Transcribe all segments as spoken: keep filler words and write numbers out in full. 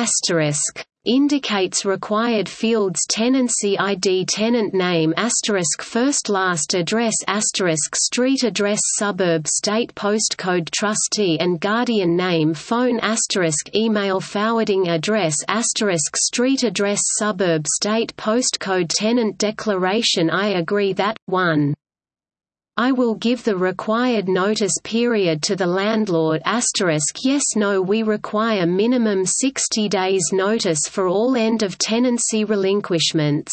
asterisk indicates required fields tenancy I D tenant name asterisk first last address asterisk street address suburb state postcode trustee and guardian name phone asterisk email forwarding address asterisk street address suburb state postcode tenant declaration I agree that, one I will give the required notice period to the landlord asterisk yes no we require minimum sixty days notice for all end of tenancy relinquishments.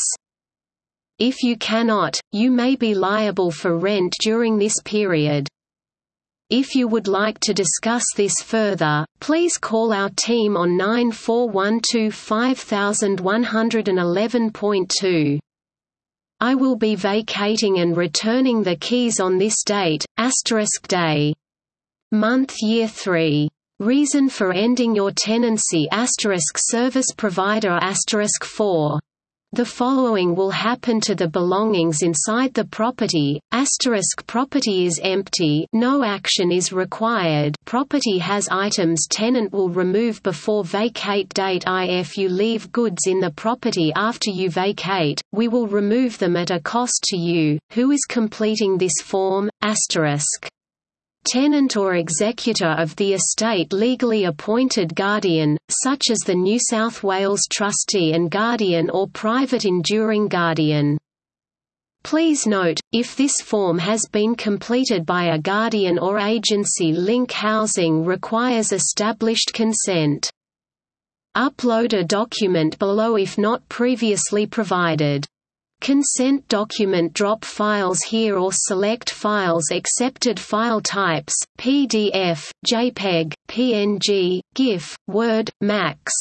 If you cannot, you may be liable for rent during this period. If you would like to discuss this further, please call our team on nine four one two five one one one point two. I will be vacating and returning the keys on this date, asterisk day. Month year three. Reason for ending your tenancy asterisk service provider asterisk four. The following will happen to the belongings inside the property, asterisk property is empty no action is required property has items tenant will remove before vacate date if you leave goods in the property after you vacate, we will remove them at a cost to you, who is completing this form, asterisk. Tenant or executor of the estate legally appointed guardian, such as the New South Wales trustee and guardian or private enduring guardian. Please note, if this form has been completed by a guardian or agency Link Housing requires established consent. Upload a document below if not previously provided. Consent document drop files here or select files accepted file types, P D F, JPEG, P N G, GIF, Word, Max.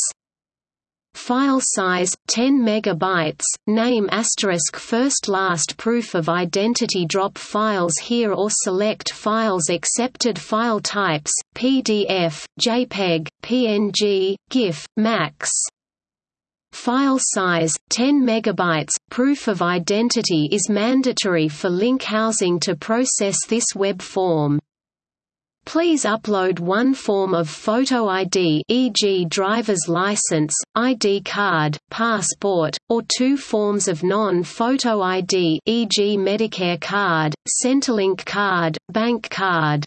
File size, ten megabytes, name asterisk first last proof of identity drop files here or select files accepted file types, P D F, JPEG, P N G, GIF, Max. File size, ten megabytes, proof of identity is mandatory for Link Housing to process this web form. Please upload one form of photo I D for example driver's license, I D card, passport, or two forms of non-photo I D for example Medicare card, Centrelink card, bank card.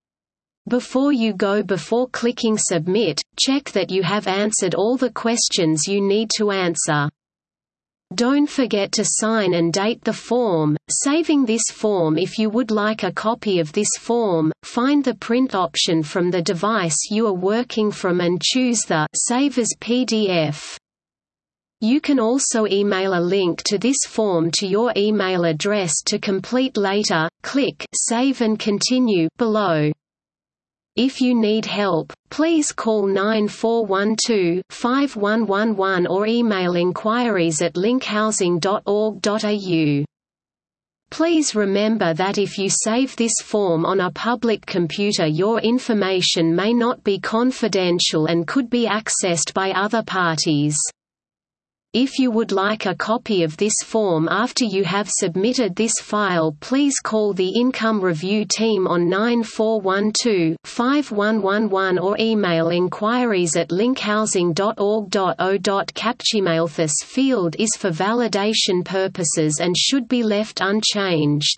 Before you go before clicking Submit, check that you have answered all the questions you need to answer. Don't forget to sign and date the form, saving this form if you would like a copy of this form. Find the print option from the device you are working from and choose the Save as P D F. You can also email a link to this form to your email address to complete later. Click Save and Continue below. If you need help, please call nine four one two, five one one one or email inquiries at linkhousing dot org dot A U. Please remember that if you save this form on a public computer, your information may not be confidential and could be accessed by other parties. If you would like a copy of this form after you have submitted this file, please call the Income Review team on nine four one two, five one one one or email inquiries at linkhousing dot org dot A U. Captchemail. This field is for validation purposes and should be left unchanged.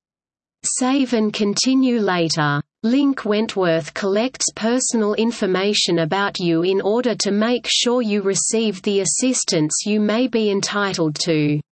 Save and continue later. Link Wentworth collects personal information about you in order to make sure you receive the assistance you may be entitled to.